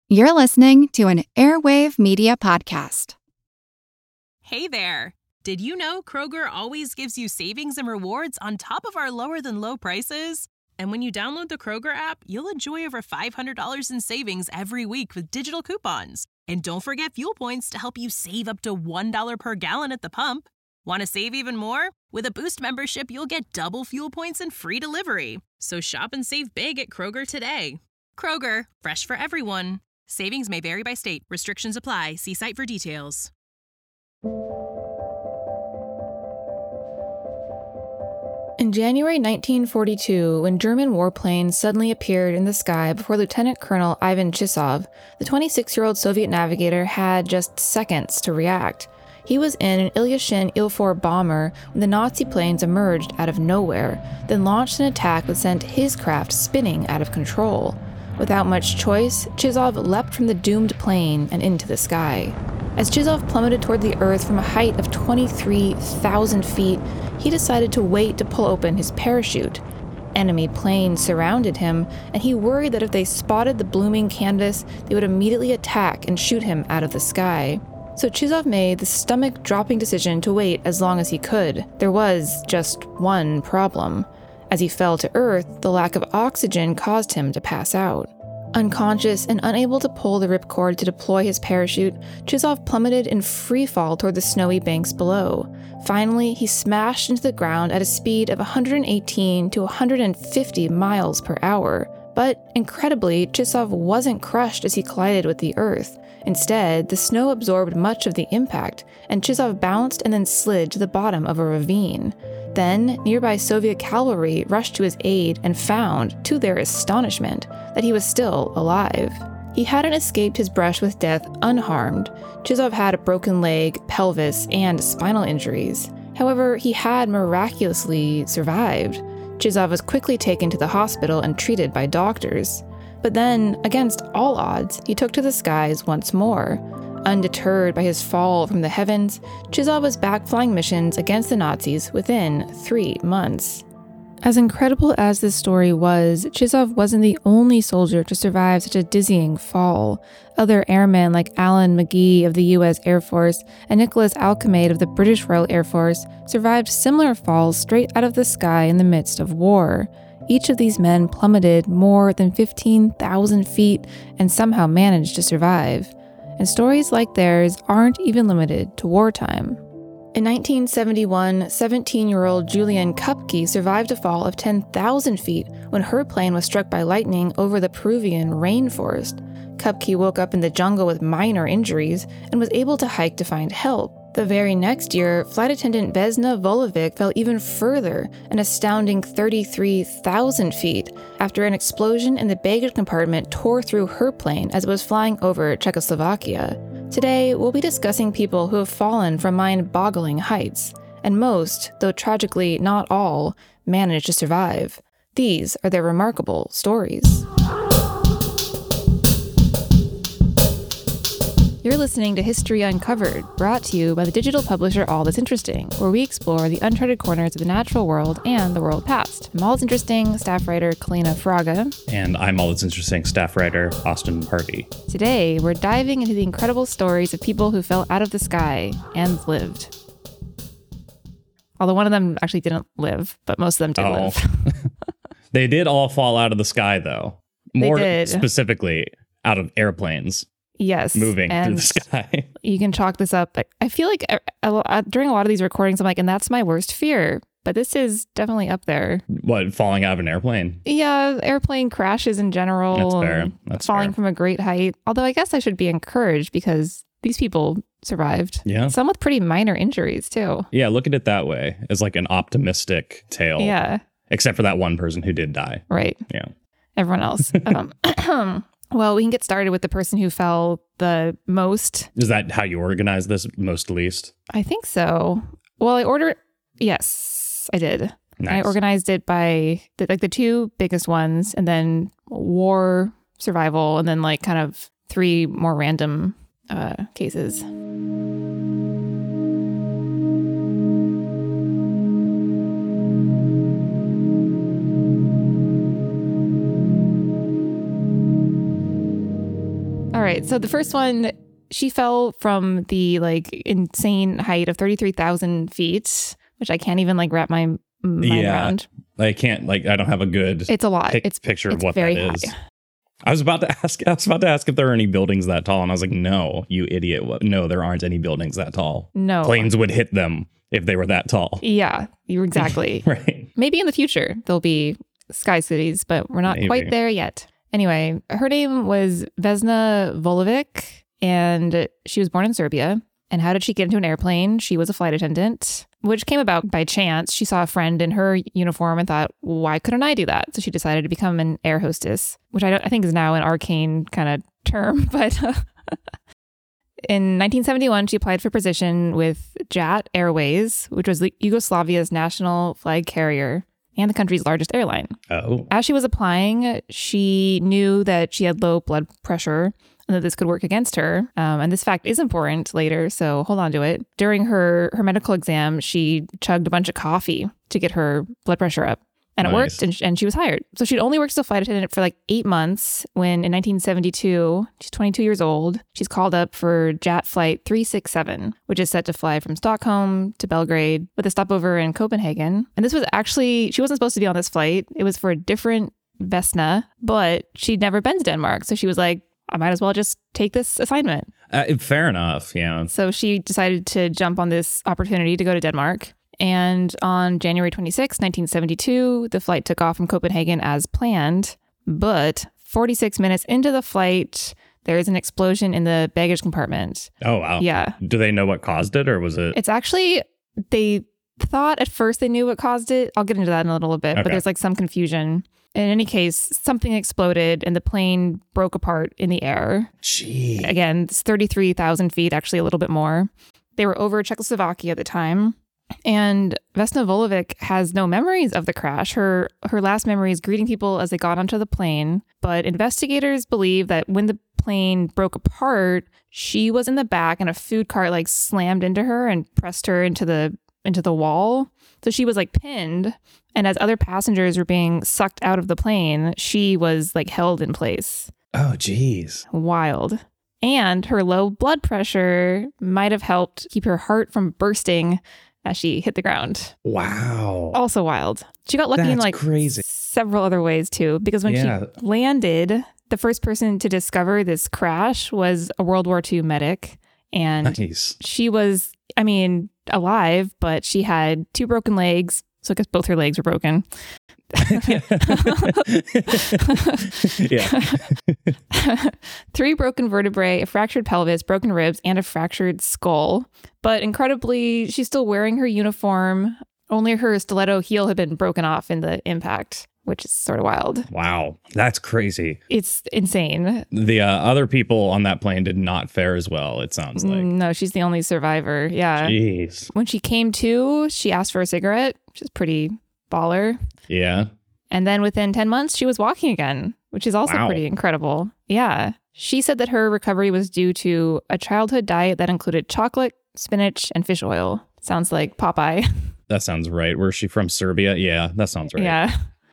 You're listening to an Airwave Media Podcast. Hey there! Did you know Kroger always gives you savings and rewards on top of our lower-than-low prices? And when you download the Kroger app, you'll enjoy over $500 in savings every week with digital coupons. And don't forget fuel points to help you save up to $1 per gallon at the pump. Want to save even more? With a Boost membership, you'll get double fuel points and free delivery. So shop and save big at Kroger today. Kroger, fresh for everyone. Savings may vary by state. Restrictions apply. See site for details. In January 1942, when German warplanes suddenly appeared in the sky before Lieutenant Colonel Ivan Chizov, the 26-year-old Soviet navigator had just seconds to react. He was in an Ilyushin Il-4 bomber when the Nazi planes emerged out of nowhere, then launched an attack that sent his craft spinning out of control. Without much choice, Chizov leapt from the doomed plane and into the sky. As Chizov plummeted toward the earth from a height of 23,000 feet, he decided to wait to pull open his parachute. Enemy planes surrounded him, and he worried that if they spotted the blooming canvas, they would immediately attack and shoot him out of the sky. So Chizov made the stomach-dropping decision to wait as long as he could. There was just one problem. As he fell to earth, the lack of oxygen caused him to pass out. Unconscious and unable to pull the ripcord to deploy his parachute, Chizov plummeted in free fall toward the snowy banks below. Finally, he smashed into the ground at a speed of 118 to 150 miles per hour. But incredibly, Chizov wasn't crushed as he collided with the earth. Instead, the snow absorbed much of the impact, and Chizov bounced and then slid to the bottom of a ravine. Then, nearby Soviet cavalry rushed to his aid and found, to their astonishment, that he was still alive. He hadn't escaped his brush with death unharmed. Chizov had a broken leg, pelvis, and spinal injuries. However, he had miraculously survived. Chizov was quickly taken to the hospital and treated by doctors. But then, against all odds, he took to the skies once more. Undeterred by his fall from the heavens, Chizov was back flying missions against the Nazis within 3 months. As incredible as this story was, Chizov wasn't the only soldier to survive such a dizzying fall. Other airmen like Alan McGee of the U.S. Air Force and Nicholas Alcamaid of the British Royal Air Force survived similar falls straight out of the sky in the midst of war. Each of these men plummeted more than 15,000 feet and somehow managed to survive. And stories like theirs aren't even limited to wartime. In 1971, 17-year-old Julian Kupke survived a fall of 10,000 feet when her plane was struck by lightning over the Peruvian rainforest. Kupke woke up in the jungle with minor injuries and was able to hike to find help. The very next year, flight attendant Vesna Volovic fell even further, an astounding 33,000 feet, after an explosion in the baggage compartment tore through her plane as it was flying over Czechoslovakia. Today, we'll be discussing people who have fallen from mind-boggling heights, and most, though tragically not all, managed to survive. These are their remarkable stories. You're listening to History Uncovered, brought to you by the digital publisher All That's Interesting, where we explore the uncharted corners of the natural world and the world past. I'm All That's Interesting staff writer Kalina Fraga. And I'm All That's Interesting staff writer Austin Hardy. Today, we're diving into the incredible stories of people who fell out of the sky and lived. Although one of them actually didn't live, but most of them did live. They did all fall out of the sky, though. More specifically, out of airplanes. Yes. Moving through the sky. You can chalk this up. I feel like during a lot of these recordings, I'm like, and that's my worst fear. But this is definitely up there. What, falling out of an airplane? Yeah, airplane crashes in general. That's fair. That's falling fair. from a great height. Although I guess I should be encouraged because these people survived. Yeah. Some with pretty minor injuries, too. Yeah, look at it that way. As like an optimistic tale. Yeah. Except for that one person who did die. Right. Yeah. Everyone else. Well, we can get started with the person who fell the most. Is that how you organize this, most to least? I think so. Well, yes, I did. Nice. I organized it by the two biggest ones, and then war, survival, and then like kind of 3 more random cases. All right. So the first one, she fell from the insane height of 33,000 feet, which I can't even wrap my mind around. I can't I don't have a good it's a lot. Picture it's of what very that is. high. I was about to ask if there are any buildings that tall, and I was like, no, you idiot. No, there aren't any buildings that tall. No. Planes would hit them if they were that tall. Yeah, you're exactly. Right. Maybe in the future there'll be sky cities, but we're not quite there yet. Anyway, her name was Vesna Volovic, and she was born in Serbia. And how did she get into an airplane? She was a flight attendant, which came about by chance. She saw a friend in her uniform and thought, why couldn't I do that? So she decided to become an air hostess, which I think is now an arcane kind of term. But in 1971, she applied for a position with JAT Airways, which was Yugoslavia's national flag carrier and the country's largest airline. Oh. As she was applying, she knew that she had low blood pressure and that this could work against her. And this fact is important later, so hold on to it. During her medical exam, she chugged a bunch of coffee to get her blood pressure up. And it worked, and she was hired. So she'd only worked as a flight attendant for 8 months when in 1972, she's 22 years old, she's called up for JAT Flight 367, which is set to fly from Stockholm to Belgrade with a stopover in Copenhagen. And this was actually, she wasn't supposed to be on this flight. It was for a different Vesna, but she'd never been to Denmark. So she was like, I might as well just take this assignment. Fair enough, yeah. So she decided to jump on this opportunity to go to Denmark. And on January 26, 1972, the flight took off from Copenhagen as planned. But 46 minutes into the flight, there is an explosion in the baggage compartment. Oh, wow. Yeah. Do they know what caused it, or was it? It's actually, they thought at first they knew what caused it. I'll get into that in a little bit, but there's some confusion. In any case, something exploded and the plane broke apart in the air. Gee. Again, it's 33,000 feet, actually a little bit more. They were over Czechoslovakia at the time. And Vesna Volovic has no memories of the crash. Her last memory is greeting people as they got onto the plane. But investigators believe that when the plane broke apart, she was in the back and a food cart slammed into her and pressed her into the wall. So she was pinned. And as other passengers were being sucked out of the plane, she was held in place. Oh, geez. Wild. And her low blood pressure might have helped keep her heart from bursting as she hit the ground. Wow. Also wild. She got lucky in crazy. several other ways too, because when she landed, the first person to discover this crash was a World War II medic. And she was, alive, but she had 2 broken legs. So I guess both her legs were broken. Yeah. 3 broken vertebrae, a fractured pelvis, broken ribs, and a fractured skull. But incredibly, she's still wearing her uniform. Only her stiletto heel had been broken off in the impact, which is sort of wild. Wow. That's crazy. It's insane. The other people on that plane did not fare as well, it sounds like. No, she's the only survivor. Yeah. Jeez. When she came to, she asked for a cigarette, which is pretty baller. Yeah. And then within 10 months, she was walking again, which is also pretty incredible. Yeah. She said that her recovery was due to a childhood diet that included chocolate, spinach, and fish oil. Sounds like Popeye. That sounds right. Where's she from? Serbia? Yeah, that sounds right. Yeah.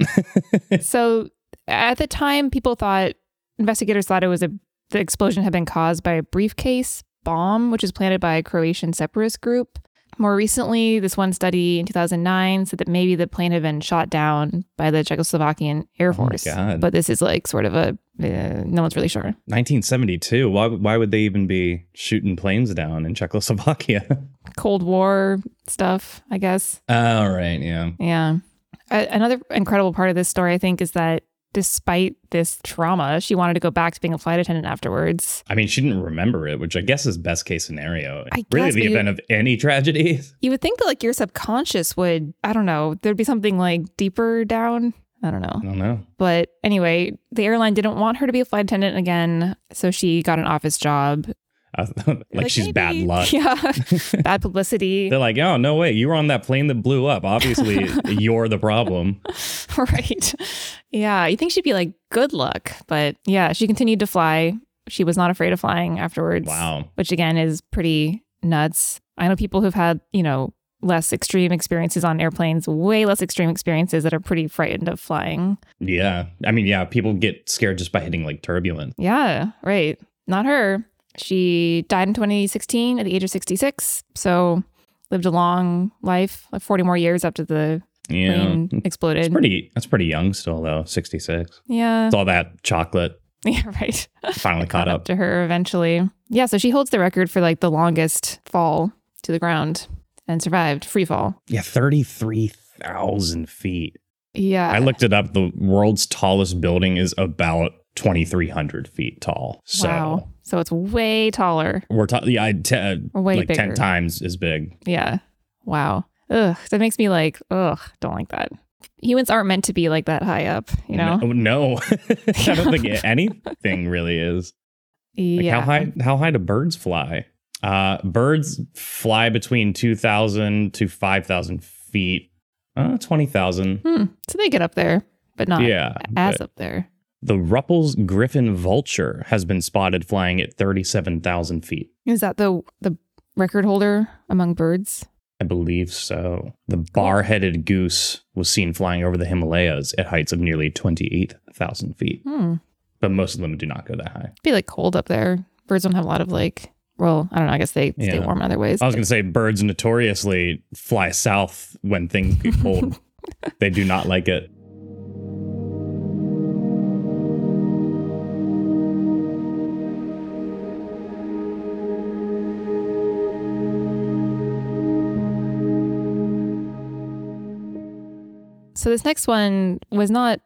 So at the time, investigators thought the explosion had been caused by a briefcase bomb, which was planted by a Croatian separatist group. More recently, this one study in 2009 said that maybe the plane had been shot down by the Czechoslovakian Air Force. Oh my God. But this is sort of no one's really sure. 1972. Why would they even be shooting planes down in Czechoslovakia? Cold War stuff, I guess. Oh, right. Yeah. Yeah. Another incredible part of this story, I think, is that despite this trauma, she wanted to go back to being a flight attendant afterwards. She didn't remember it, which I guess is best case scenario. I really, guess, the event of any tragedy. You would think that your subconscious would, I don't know, there'd be something deeper down. I don't know. But anyway, the airline didn't want her to be a flight attendant again, so she got an office job. She's bad luck. Yeah. Bad publicity. They're like, oh, no way. You were on that plane that blew up. Obviously, you're the problem. Right. Yeah. You think she'd be good luck. But yeah, she continued to fly. She was not afraid of flying afterwards. Wow. Which again is pretty nuts. I know people who've had, less extreme experiences on airplanes, way less extreme experiences that are pretty frightened of flying. Yeah. People get scared just by hitting turbulence. Yeah. Right. not her. She died in 2016 at the age of 66. So lived a long life, like 40 more years after the plane exploded. That's pretty young still, though, 66. Yeah. It's all that chocolate. Yeah, right. Finally caught up to her eventually. Yeah, so she holds the record for like the longest fall to the ground and survived free fall. Yeah, 33,000 feet. Yeah. I looked it up. The world's tallest building is about 2,300 feet tall. So, wow. So it's way taller. We're talking, way like bigger. 10 times as big. Yeah. Wow. Ugh. That makes me like, ugh, don't like that. Humans aren't meant to be like that high up, you know? No. I don't think anything really is. Yeah. Like how high do birds fly? Birds fly between 2,000 to 5,000 feet. 20,000. So they get up there, but not as up there. The Ruppel's griffin vulture has been spotted flying at 37,000 feet. Is that the record holder among birds? I believe so. The bar-headed goose was seen flying over the Himalayas at heights of nearly 28,000 feet. But most of them do not go that high. It'd be like cold up there. Birds don't have a lot of like, well, I don't know. I guess they stay warm in other ways. I was going to say birds notoriously fly south when things get cold. They do not like it. So this next one was not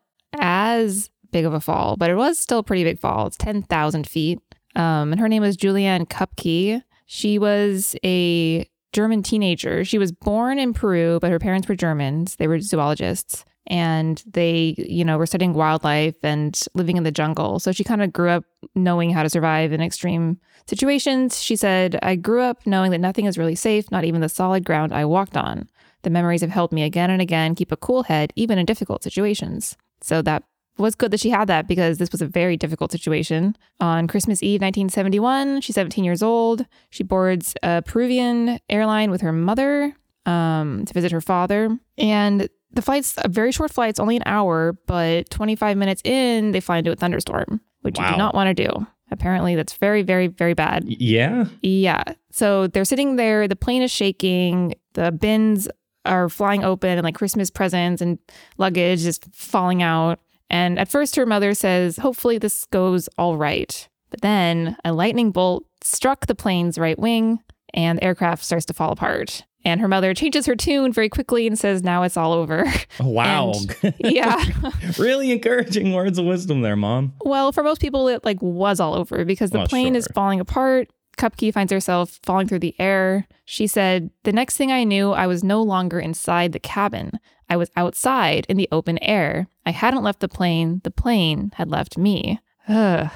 as big of a fall, but it was still a pretty big fall. It's 10,000 feet. And her name was Juliane Kupke. She was a German teenager. She was born in Peru, but her parents were Germans. They were zoologists. And they, were studying wildlife and living in the jungle. So she kind of grew up knowing how to survive in extreme situations. She said, I grew up knowing that nothing is really safe, not even the solid ground I walked on. The memories have helped me again and again keep a cool head, even in difficult situations. So that was good that she had that because this was a very difficult situation. On Christmas Eve, 1971, she's 17 years old. She boards a Peruvian airline with her mother to visit her father. And the flight's a very short flight. It's only an hour, but 25 minutes in, they fly into a thunderstorm, which you do not want to do. Apparently, that's very, very, very bad. Yeah? Yeah. So they're sitting there. The plane is shaking. The bins are flying open and like Christmas presents and luggage is falling out. And at first her mother says, hopefully this goes all right. But then a lightning bolt struck the plane's right wing and the aircraft starts to fall apart. And her mother changes her tune very quickly and says, now it's all over. Oh, wow. Yeah. Really encouraging words of wisdom there, Mom. Well, for most people, it like was all over because the plane is falling apart. Kupke finds herself falling through the air. She said, the next thing I knew, I was no longer inside the cabin. I was outside in the open air. I hadn't left the plane. The plane had left me. So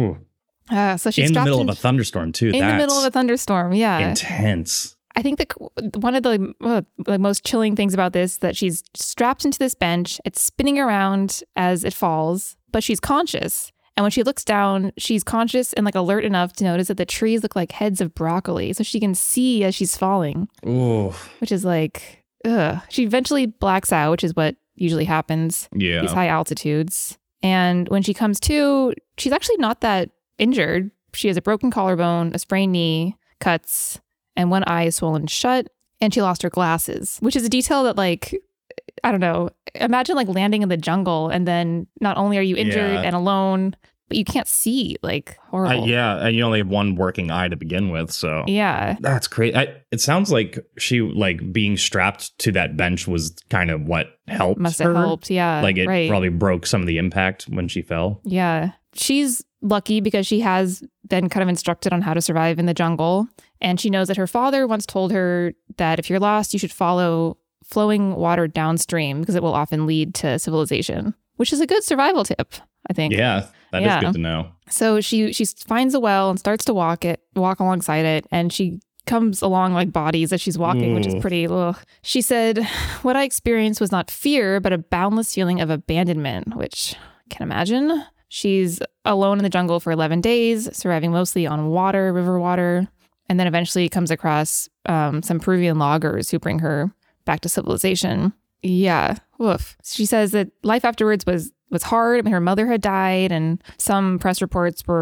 she's in the middle of a thunderstorm, too. In the middle of a thunderstorm, yeah. Intense. I think one of the most chilling things about this is that she's strapped into this bench. It's spinning around as it falls, but she's conscious. And when she looks down, she's conscious and like alert enough to notice that the trees look like heads of broccoli. So she can see as she's falling. Ooh. Which is like, ugh. She eventually blacks out, which is what usually happens. Yeah. These high altitudes. And when she comes to, she's actually not that injured. She has a broken collarbone, a sprained knee, cuts, and one eye is swollen shut. And she lost her glasses, which is a detail that like, I don't know. Imagine like landing in the jungle and then not only are you injured and alone, but you can't see, like horrible. And you only have one working eye to begin with. So yeah, that's great. It sounds like she like being strapped to that bench was kind of what helped. Must have helped. Yeah. Like it probably broke some of the impact when she fell. Yeah. She's lucky because she has been kind of instructed on how to survive in the jungle. And she knows that her father once told her that if you're lost, you should follow flowing water downstream because it will often lead to civilization, which is a good survival tip, I think. Yeah, that is good to know. So she finds a well and starts to walk alongside it, and she comes along like bodies as she's walking, which is pretty. Ugh. She said, "What I experienced was not fear, but a boundless feeling of abandonment," which I can imagine. She's alone in the jungle for 11 days, surviving mostly on water, river water, and then eventually comes across some Peruvian loggers who bring her back to civilization. Yeah. Woof. She says that life afterwards was hard. I mean, her mother had died and some press reports were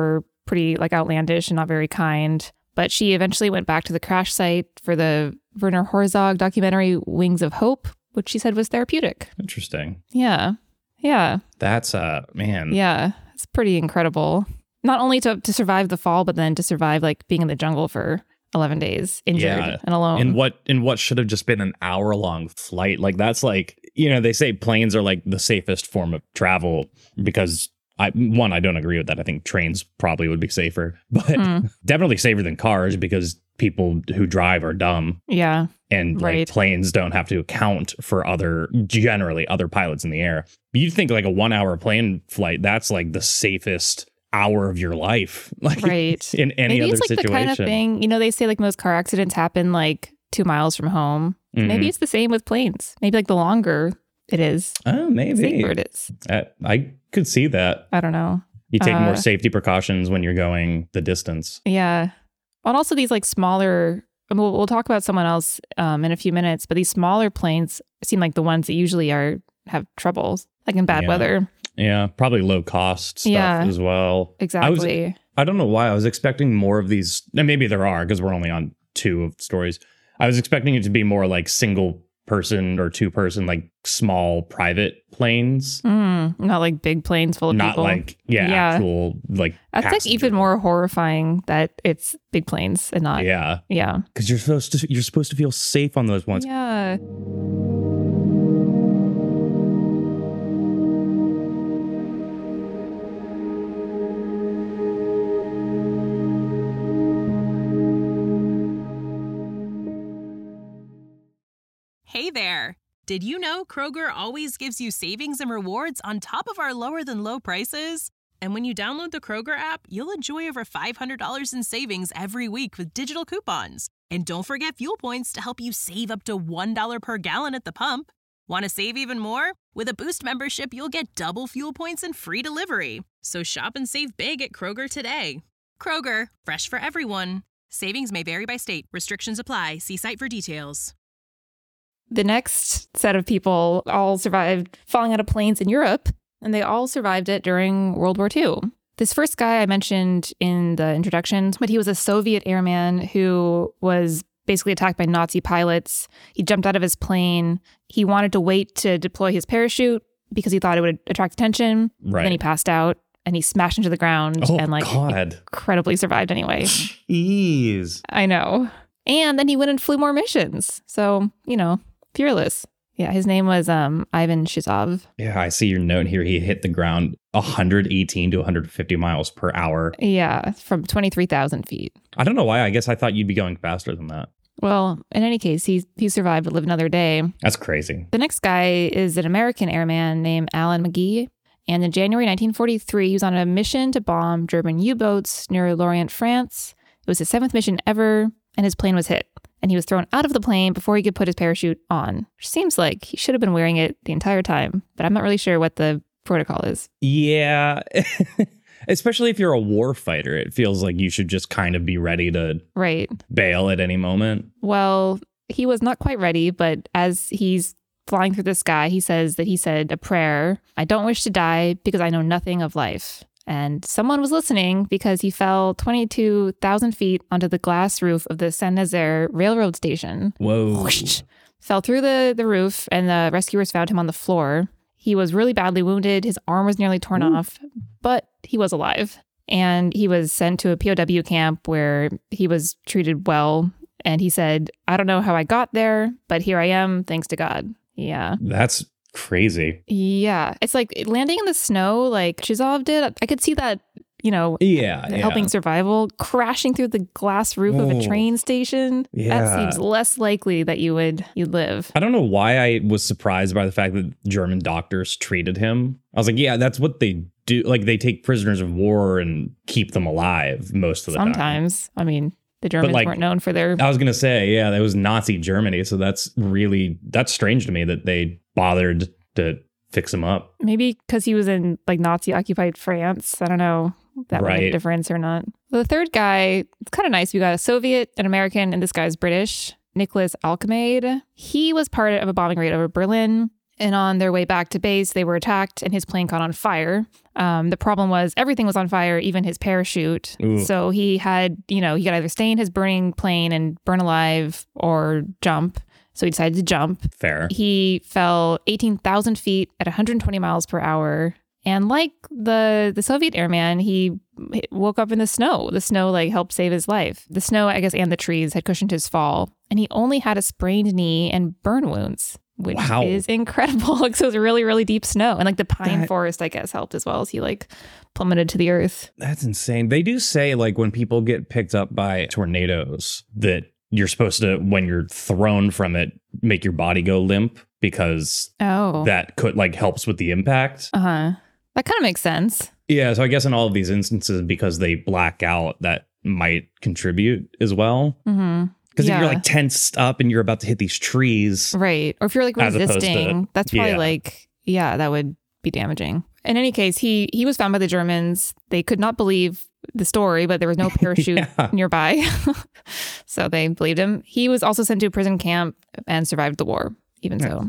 pretty like outlandish and not very kind. But she eventually went back to the crash site for the Werner Herzog documentary Wings of Hope, which she said was therapeutic. Interesting. Yeah. That's man. Yeah, it's pretty incredible. Not only to survive the fall, but then to survive like being in the jungle for 11 days, injured and alone. In what should have just been an hour-long flight. Like that's like, they say planes are like the safest form of travel because I don't agree with that. I think trains probably would be safer, but definitely safer than cars because people who drive are dumb. Yeah. And like planes don't have to account for generally other pilots in the air. But you'd think like a 1 hour plane flight, that's like the safest hour of your life. Like in any Maybe other it's like situation. the kind of thing, they say like most car accidents happen like 2 miles from home. Mm-hmm. Maybe it's the same with planes. Maybe like the longer it is. Oh, maybe. Safer it is. I could see that. I don't know. You take more safety precautions when you're going the distance. Yeah. And also these like smaller, we'll talk about someone else in a few minutes, but these smaller planes seem like the ones that usually have troubles, like in bad weather. Yeah, probably low cost stuff as well. Exactly. I don't know why I was expecting more of these. And maybe there are because we're only on 2 of stories. I was expecting it to be more like single person or 2 person, like small private planes. Not like big planes full of people. Not like, actual like that's like even more horrifying that it's big planes and not. Yeah. Yeah. Because you're supposed to feel safe on those ones. Yeah. Hey there! Did you know Kroger always gives you savings and rewards on top of our lower than low prices? And when you download the Kroger app, you'll enjoy over $500 in savings every week with digital coupons. And don't forget fuel points to help you save up to $1 per gallon at the pump. Want to save even more? With a Boost membership, you'll get double fuel points and free delivery. So shop and save big at Kroger today. Kroger, fresh for everyone. Savings may vary by state. Restrictions apply. See site for details. The next set of people all survived falling out of planes in Europe, and they all survived it during World War II. This first guy I mentioned in the introduction, but he was a Soviet airman who was basically attacked by Nazi pilots. He jumped out of his plane. He wanted to wait to deploy his parachute because he thought it would attract attention. Right. Then he passed out and he smashed into the ground and incredibly survived anyway. Jeez. I know. And then he went and flew more missions. So, fearless. Yeah, his name was Ivan Shizov. Yeah, I see your note here. He hit the ground 118 to 150 miles per hour. Yeah, from 23,000 feet. I don't know why. I guess I thought you'd be going faster than that. Well, in any case, he survived to live another day. That's crazy. The next guy is an American airman named Alan McGee. And in January 1943, he was on a mission to bomb German U-boats near Lorient, France. It was his 7th mission ever, and his plane was hit. And he was thrown out of the plane before he could put his parachute on, which seems like he should have been wearing it the entire time, but I'm not really sure what the protocol is. Yeah, especially if you're a war fighter, it feels like you should just kind of be ready to bail at any moment. Well, he was not quite ready, but as he's flying through the sky, he says that he said a prayer. I don't wish to die because I know nothing of life. And someone was listening because he fell 22,000 feet onto the glass roof of the Saint-Nazaire railroad station. Whoa. Whoosh, fell through the roof, and the rescuers found him on the floor. He was really badly wounded. His arm was nearly torn off, but he was alive. And he was sent to a POW camp where he was treated well. And he said, I don't know how I got there, but here I am, thanks to God. Yeah. That's crazy. Yeah. It's like landing in the snow like Shizov did. I could see that, helping survival. Crashing through the glass roof of a train station. Yeah. That seems less likely that you'd live. I don't know why I was surprised by the fact that German doctors treated him. I was like, yeah, that's what they do. Like they take prisoners of war and keep them alive most of the time. Sometimes. I mean, the Germans weren't known for their... I was going to say, yeah, that was Nazi Germany. So that's strange to me that they bothered to fix him up. Maybe because he was in like Nazi-occupied France. I don't know if that would make a difference or not. The third guy, it's kind of nice. We got a Soviet, an American, and this guy's British, Nicholas Alcamaid. He was part of a bombing raid over Berlin. And on their way back to base, they were attacked and his plane caught on fire. The problem was everything was on fire, even his parachute. Ooh. So he had, he could either stay in his burning plane and burn alive or jump. So he decided to jump. Fair. He fell 18,000 feet at 120 miles per hour. And like the Soviet airman, he woke up in the snow. The snow helped save his life. The snow, I guess, and the trees had cushioned his fall. And he only had a sprained knee and burn wounds, which is incredible. So it was really, really deep snow. And the pine forest, I guess, helped as well as he plummeted to the earth. That's insane. They do say when people get picked up by tornadoes that you're supposed to, when you're thrown from it, make your body go limp because that could helps with the impact. Uh-huh. That kind of makes sense. Yeah, so I guess in all of these instances, because they black out, that might contribute as well. Mm-hmm. Because if you're tensed up and you're about to hit these trees. Right. Or if you're resisting, that's probably that would be damaging. In any case, he was found by the Germans. They could not believe the story, but there was no parachute nearby. So they believed him. He was also sent to a prison camp and survived the war, even so.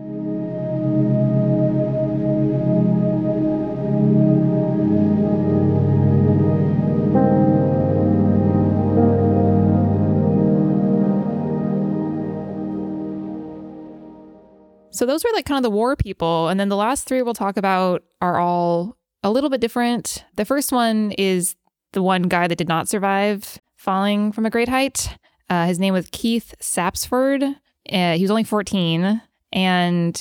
So those were kind of the war people. And then the last three we'll talk about are all a little bit different. The first one is the one guy that did not survive falling from a great height. His name was Keith Sapsford. He was only 14. And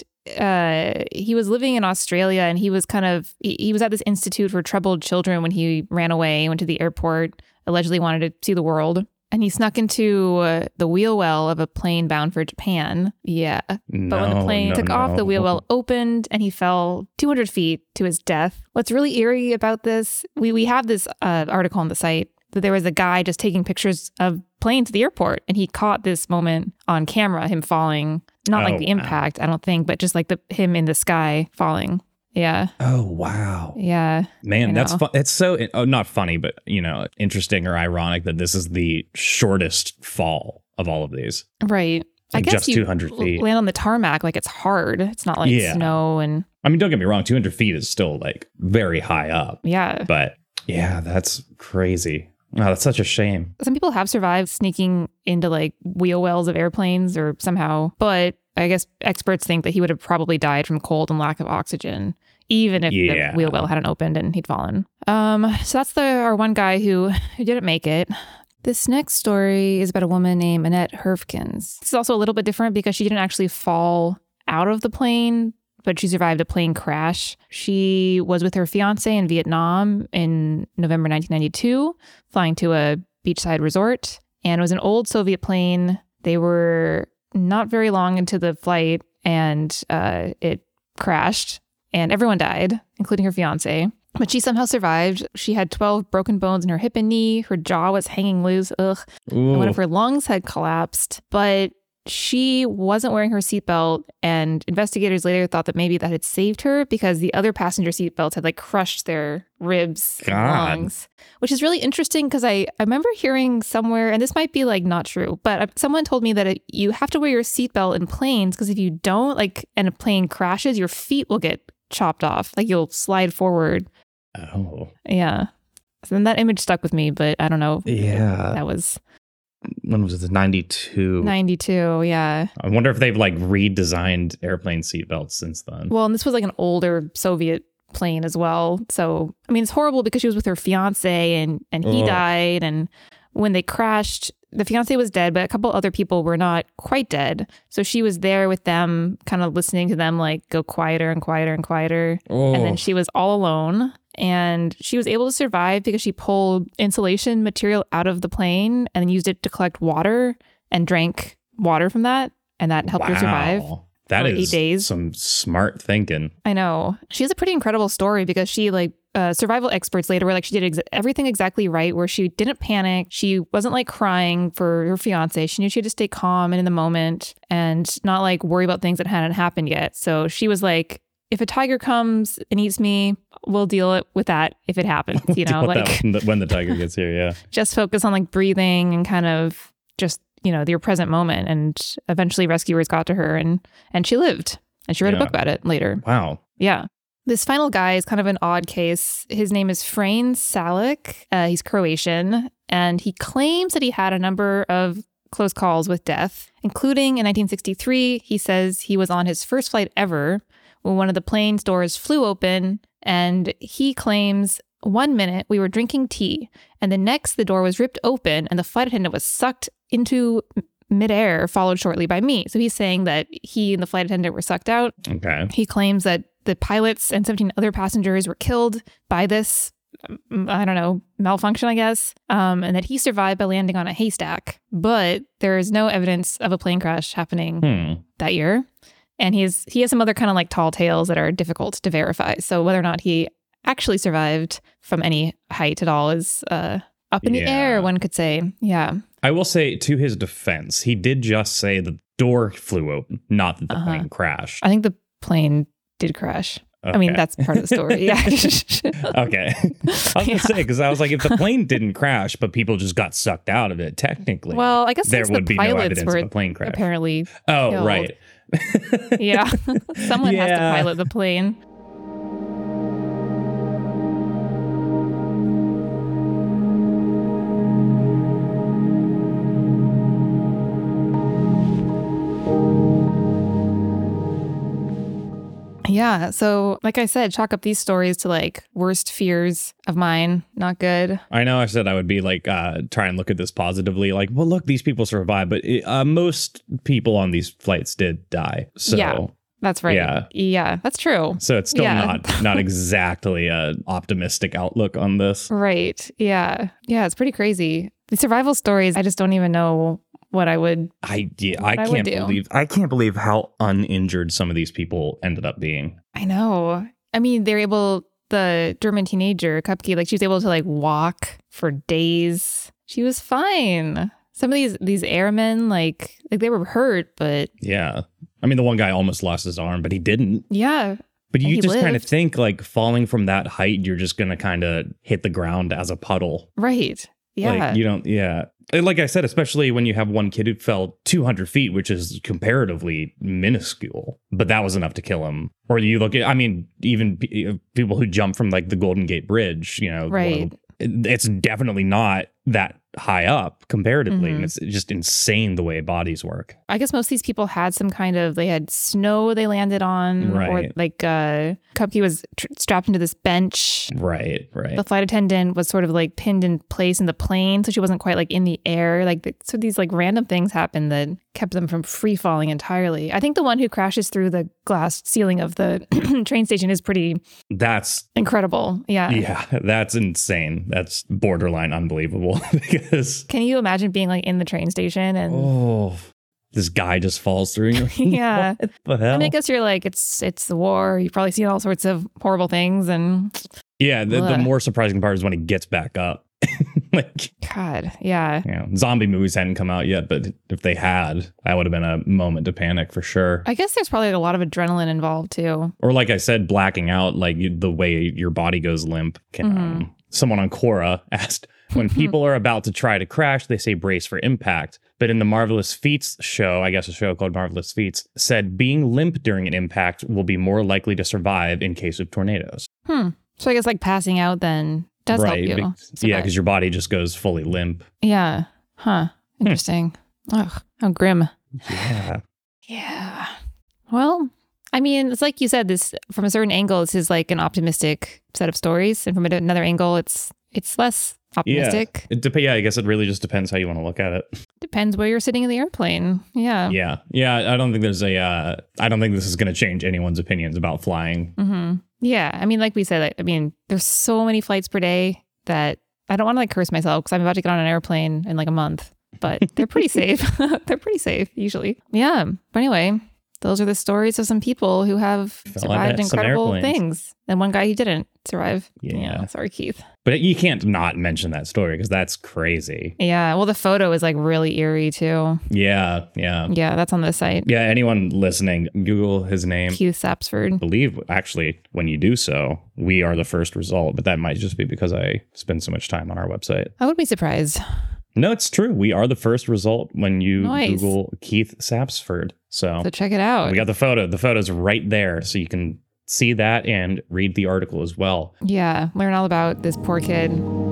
he was living in Australia, and he was he was at this institute for troubled children when he ran away, went to the airport, allegedly wanted to see the world. And he snuck into the wheel well of a plane bound for Japan. Yeah. But when the plane took off, the wheel well opened and he fell 200 feet to his death. What's really eerie about this, we have this article on the site, that there was a guy just taking pictures of planes at the airport. And he caught this moment on camera, him falling. Not the impact, I don't think, but just him in the sky falling. Yeah. Oh, wow. Yeah. Man, that's fun. It's so, not funny, but, interesting or ironic that this is the shortest fall of all of these. Right. I guess just 200 feet. Land on the tarmac, it's hard. It's not snow and... I mean, don't get me wrong, 200 feet is still very high up. Yeah. But yeah, that's crazy. Oh, that's such a shame. Some people have survived sneaking into wheel wells of airplanes or somehow, but I guess experts think that he would have probably died from cold and lack of oxygen, even if the wheel well hadn't opened and he'd fallen. So that's our one guy who didn't make it. This next story is about a woman named Annette Herfkens. This is also a little bit different because she didn't actually fall out of the plane, but she survived a plane crash. She was with her fiance in Vietnam in November 1992, flying to a beachside resort, and it was an old Soviet plane. They were not very long into the flight, and it crashed, and everyone died, including her fiance. But she somehow survived. She had 12 broken bones in her hip and knee. Her jaw was hanging loose. Ugh. And one of her lungs had collapsed. But she wasn't wearing her seatbelt, and investigators later thought that maybe that had saved her because the other passenger seatbelts had crushed their ribs and lungs, which is really interesting because I remember hearing somewhere, and this might be not true, but someone told me that you have to wear your seatbelt in planes because if you don't, and a plane crashes, your feet will get chopped off. You'll slide forward. Oh. Yeah. So then that image stuck with me, but I don't know. Yeah. That was... When was it? 92. 92, yeah. I wonder if they've redesigned airplane seatbelts since then. Well, and this was an older Soviet plane as well. So, I mean, it's horrible because she was with her fiance and he died. And when they crashed, the fiance was dead, but a couple other people were not quite dead. So she was there with them, kind of listening to them go quieter and quieter and quieter. And then she was all alone. And she was able to survive because she pulled insulation material out of the plane and used it to collect water and drank water from that. And that helped her survive. That for is 8 days. Some smart thinking. I know. She has a pretty incredible story because she survival experts later were she did everything exactly right, where she didn't panic. She wasn't crying for her fiance. She knew she had to stay calm and in the moment and not worry about things that hadn't happened yet. So she was if a tiger comes and eats me, we'll deal with that if it happens, when the tiger gets here, yeah. Just focus on breathing and kind of just, your present moment. And eventually rescuers got to her and she lived. And she wrote a book about it later. Wow. Yeah. This final guy is kind of an odd case. His name is Frane Salic. He's Croatian, and he claims that he had a number of close calls with death, including in 1963. He says he was on his first flight ever when one of the plane's doors flew open, and he claims 1 minute we were drinking tea, and the next the door was ripped open and the flight attendant was sucked into midair, followed shortly by me. So he's saying that he and the flight attendant were sucked out. Okay. He claims that the pilots and 17 other passengers were killed by this, I don't know, malfunction, I guess, and that he survived by landing on a haystack. But there is no evidence of a plane crash happening that year. And he has some other kind of like tall tales that are difficult to verify. So whether or not he actually survived from any height at all is up in the air, one could say. Yeah. I will say, to his defense, he did just say the door flew open, not that the plane crashed. I think the plane did crash. Okay. I mean, that's part of the story. Yeah. Okay. I was going to say, because I was like, if the plane didn't crash, but people just got sucked out of it, technically. Well, I guess there would be no evidence were of a plane crash. Apparently. Oh, killed. right. Yeah. Someone has to pilot the plane. Yeah. So, like I said, chalk up these stories to like worst fears of mine. Not good. I know I said I would be like, try and look at this positively. Like, well, look, these people survived, but most people on these flights did die. So yeah, that's right. Yeah, that's true. So it's still not exactly an optimistic outlook on this. Right. Yeah. Yeah. It's pretty crazy. The survival stories, I just don't even know what I would. I can't believe how uninjured some of these people ended up being. I know. I mean, the German teenager, Kupke, like she was able to like walk for days. She was fine. Some of these airmen, like they were hurt, but yeah. I mean, the one guy almost lost his arm, but he didn't. Yeah. But you just kind of think like falling from that height, you're just going to kind of hit the ground as a puddle. Right. Yeah. Like, you don't, yeah. Like I said, especially when you have one kid who fell 200 feet, which is comparatively minuscule, but that was enough to kill him. Or you look at, I mean, even people who jump from like the Golden Gate Bridge, you know, right. It's definitely not that high up comparatively. And it's just insane the way bodies work. I guess most of these people had some kind of, they had snow they landed on, right. Or like Kupke was strapped into this bench. Right. The flight attendant was sort of like pinned in place in the plane, so she wasn't quite like in the air. Like so these like random things happened that kept them from free falling entirely. I think the one who crashes through the glass ceiling of the train station is that's incredible. Yeah, that's insane. That's borderline unbelievable. Because can you imagine being like in the train station and this guy just falls through? Yeah. What the hell? I mean, I guess you're like, it's the war. You've probably seen all sorts of horrible things, and yeah, the more surprising part is when he gets back up. Like, God, yeah. You know, zombie movies hadn't come out yet, but if they had, that would have been a moment to panic for sure. I guess there's probably a lot of adrenaline involved too. Or like I said, blacking out, like the way your body goes limp. Someone on Quora asked, when people are about to try to crash, they say brace for impact. But in the Marvelous Feats show, I guess a show called Marvelous Feats, said being limp during an impact will be more likely to survive in case of tornadoes. So I guess like passing out then does help you. Yeah, because your body just goes fully limp. Yeah. Huh. Interesting. Ugh, how grim. Yeah. Yeah. Well, I mean, it's like you said, this from a certain angle, this is like an optimistic set of stories. And from another angle, it's less optimistic. Yeah, I guess it really just depends how you want to look at it. Depends where you're sitting in the airplane. Yeah. Yeah. I don't think I don't think this is going to change anyone's opinions about flying. Yeah. I mean, like we said, I mean, there's so many flights per day that I don't want to like curse myself because I'm about to get on an airplane in like a month, but they're pretty safe. They're pretty safe usually. Yeah. But anyway, those are the stories of some people who have survived incredible things. And one guy who didn't survive. Yeah. Sorry, Keith. But you can't not mention that story because that's crazy. Yeah. Well, the photo is like really eerie too. Yeah. Yeah. That's on the site. Yeah. Anyone listening, Google his name. Keith Sapsford. I believe actually when you do so, we are the first result. But that might just be because I spend so much time on our website. I would be surprised. No, it's true. We are the first result when you Nice. Google Keith Sapsford. So check it out. we got the photo. The photo's right there. So you can see that and read the article as well. Yeah, learn all about this poor kid.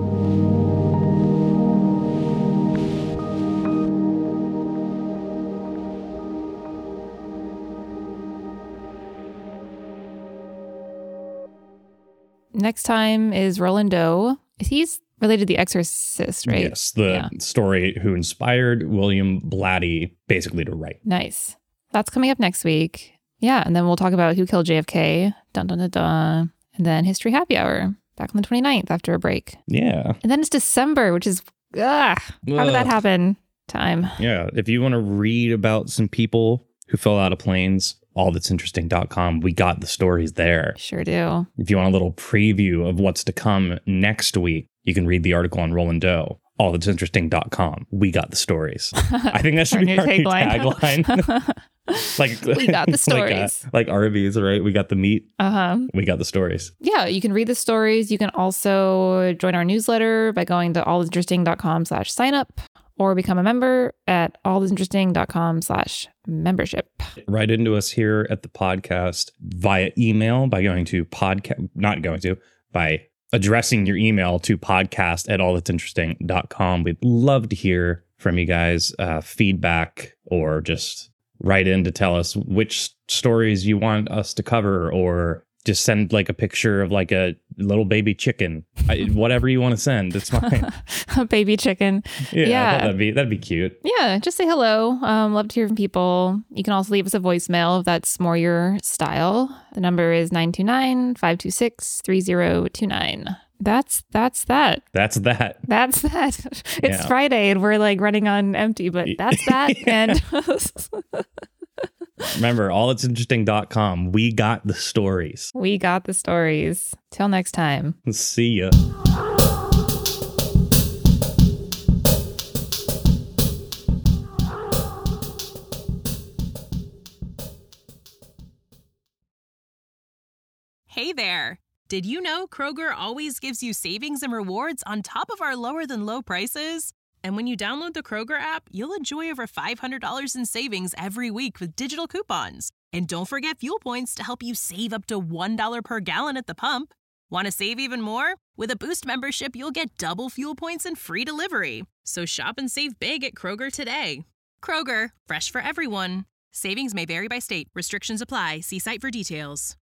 Next time is Roland Doe. He's related to The Exorcist, right? Yes, the story who inspired William Blatty basically to write. Nice. That's coming up next week. Yeah, and then we'll talk about Who Killed JFK. Dun, dun, dun, dun. And then History Happy Hour back on the 29th after a break. Yeah. And then it's December, which is, how did that happen? Time. Yeah. If you want to read about some people who fell out of planes, allthat'sinteresting.com, we got the stories there. Sure do. If you want a little preview of what's to come next week, you can read the article on Roland Doe. Allthat'sinteresting.com. We got the stories. I think that should Our be new our new tagline. tagline. Like We got the stories. like Arby's, right? We got the meat. Uh-huh. We got the stories. Yeah, you can read the stories. You can also join our newsletter by going to allthat'sinteresting.com/sign-up or become a member at allthat'sinteresting.com/membership. Write into us here at the podcast via email by going to by addressing your email to podcast@allthat'sinteresting.com. We'd love to hear from you guys, feedback, or just write in to tell us which stories you want us to cover, or just send like a picture of like a little baby chicken. Whatever you want to send, it's fine. A baby chicken. Yeah, I thought that'd be cute. Yeah, just say hello. Love to hear from people. You can also leave us a voicemail if that's more your style. The number is 929-526-3029. That's that. That's that. That's that. It's Yeah. Friday and we're like running on empty, but that's that. And Remember, allthat'sinteresting.com. We got the stories. we got the stories. Till next time. See ya. Hey there! Did you know Kroger always gives you savings and rewards on top of our lower than low prices? And when you download the Kroger app, you'll enjoy over $500 in savings every week with digital coupons. And don't forget fuel points to help you save up to $1 per gallon at the pump. Want to save even more? With a Boost membership, you'll get double fuel points and free delivery. So shop and save big at Kroger today. Kroger, fresh for everyone. Savings may vary by state. Restrictions apply. See site for details.